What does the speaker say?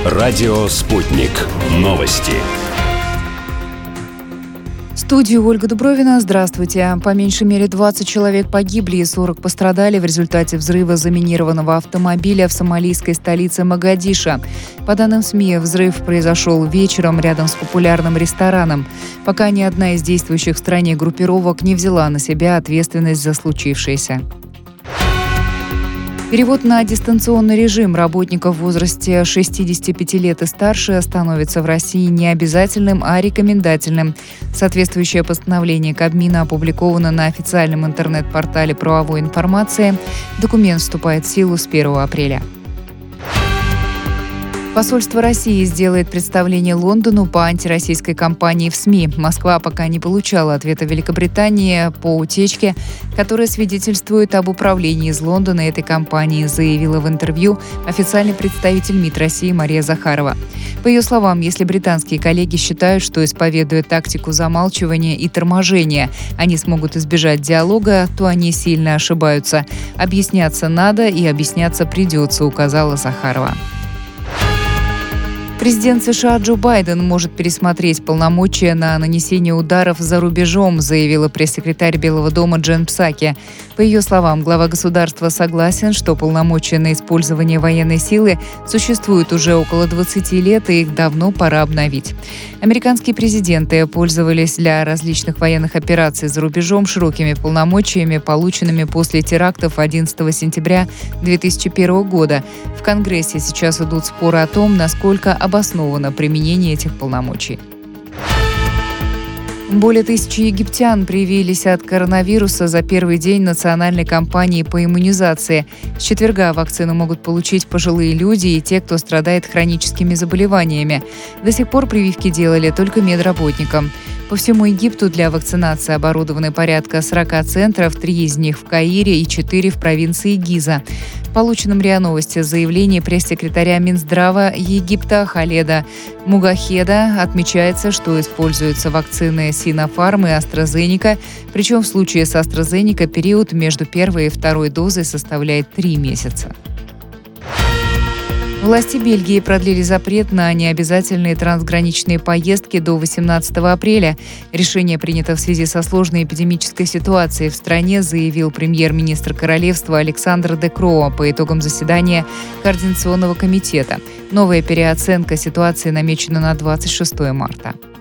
Радио «Спутник». Новости. В студии Ольга Дубровина. Здравствуйте. По меньшей мере 20 человек погибли и 40 пострадали в результате взрыва заминированного автомобиля в сомалийской столице Могадишо. По данным СМИ, взрыв произошел вечером рядом с популярным рестораном. Пока ни одна из действующих в стране группировок не взяла на себя ответственность за случившееся. Перевод на дистанционный режим работников в возрасте 65 лет и старше становится в России не обязательным, а рекомендательным. Соответствующее постановление Кабмина опубликовано на официальном интернет-портале правовой информации. Документ вступает в силу с 1 апреля. Посольство России сделает представление Лондону по антироссийской кампании в СМИ. Москва пока не получала ответа Великобритании по утечке, которая свидетельствует об управлении из Лондона этой кампанией, заявила в интервью официальный представитель МИД России Мария Захарова. По ее словам, если британские коллеги считают, что, исповедуя тактику замалчивания и торможения, они смогут избежать диалога, то они сильно ошибаются. Объясняться надо и объясняться придется, указала Захарова. Президент США Джо Байден может пересмотреть полномочия на нанесение ударов за рубежом, заявила пресс-секретарь Белого дома Джен Псаки. По ее словам, глава государства согласен, что полномочия на использование военной силы существуют уже около 20 лет, и их давно пора обновить. Американские президенты пользовались для различных военных операций за рубежом широкими полномочиями, полученными после терактов 11 сентября 2001 года. В Конгрессе сейчас идут споры о том, насколько обосновано применение этих полномочий. Более 1000 египтян привились от коронавируса за первый день национальной кампании по иммунизации. С четверга вакцину могут получить пожилые люди и те, кто страдает хроническими заболеваниями. До сих пор прививки делали только медработникам. По всему Египту для вакцинации оборудованы порядка 40 центров, 3 из них в Каире и 4 в провинции Гиза. В полученном РИА Новости заявлении пресс-секретаря Минздрава Египта Халеда Мугахеда отмечается, что используются вакцины Синофарм и AstraZeneca, причем в случае с AstraZeneca период между первой и второй дозой составляет 3 месяца. Власти Бельгии продлили запрет на необязательные трансграничные поездки до 18 апреля. Решение принято в связи со сложной эпидемической ситуацией в стране, заявил премьер-министр королевства Александр де Кроо по итогам заседания Координационного комитета. Новая переоценка ситуации намечена на 26 марта.